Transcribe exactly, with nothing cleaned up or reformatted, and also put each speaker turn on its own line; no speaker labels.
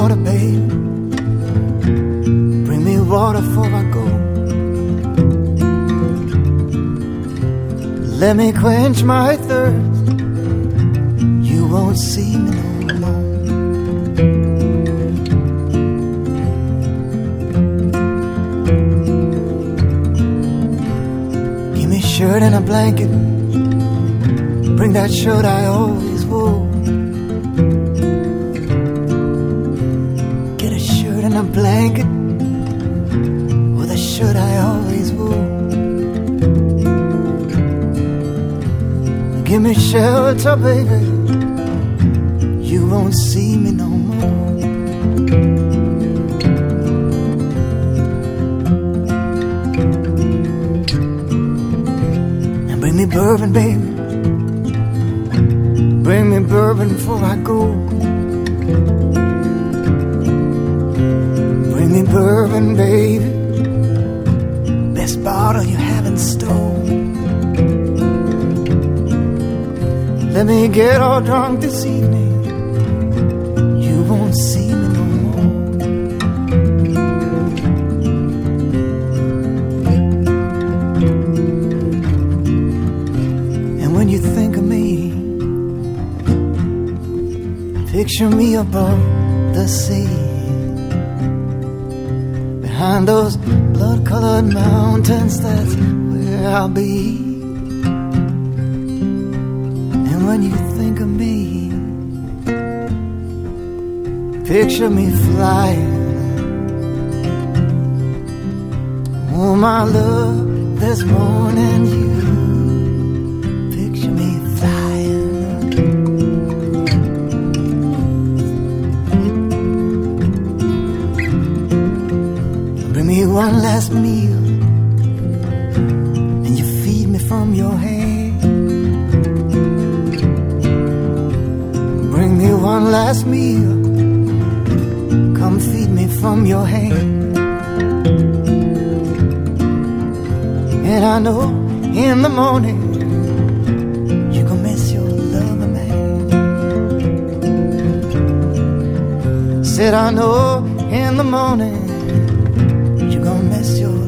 water, babe. Bring me water before I go. Let me quench my thirst. You won't see me no more. Give me a shirt and a blanket. Bring that shirt I always wore. Get a shirt and a blanket with a shirt I always wore. Give me shelter, baby. You won't see me no more. And bring me bourbon, baby. Bring me bourbon before I go. Bring me bourbon, baby. Best bottle you have in store. Let me get all drunk this evening. You won't see me no more. And when you think of me, picture me above the sea, behind those blood-colored mountains. That's where I'll be. When you think of me, picture me flying. Oh my love, there's more than you. Picture me flying. Bring me one last meal, and you feed me from your hand. Bring me one last meal. Come feed me from your hand. And I know in the morning you gon' miss your lover, man. Said I know in the morning you gon' miss your